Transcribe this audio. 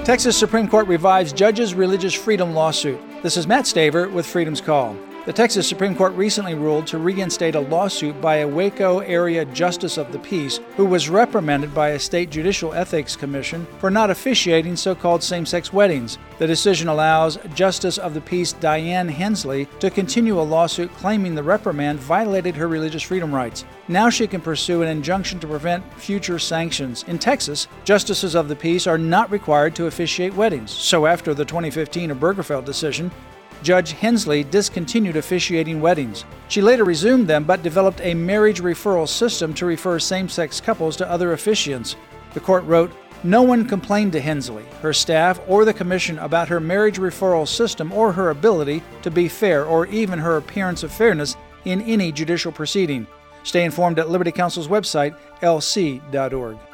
Texas Supreme Court revives judge's religious freedom lawsuit. This is Matt Staver with Freedom's Call. The Texas Supreme Court recently ruled to reinstate a lawsuit by a Waco area justice of the peace who was reprimanded by a state judicial ethics commission for not officiating so-called same-sex weddings. The decision allows Justice of the Peace Diane Hensley to continue a lawsuit claiming the reprimand violated her religious freedom rights. Now she can pursue an injunction to prevent future sanctions. In Texas, justices of the peace are not required to officiate weddings. So after the 2015 Obergefell decision, Judge Hensley discontinued officiating weddings. She later resumed them but developed a marriage referral system to refer same-sex couples to other officiants. The court wrote, "No one complained to Hensley, her staff, or the commission about her marriage referral system or her ability to be fair or even her appearance of fairness in any judicial proceeding." Stay informed at Liberty Counsel's website, lc.org.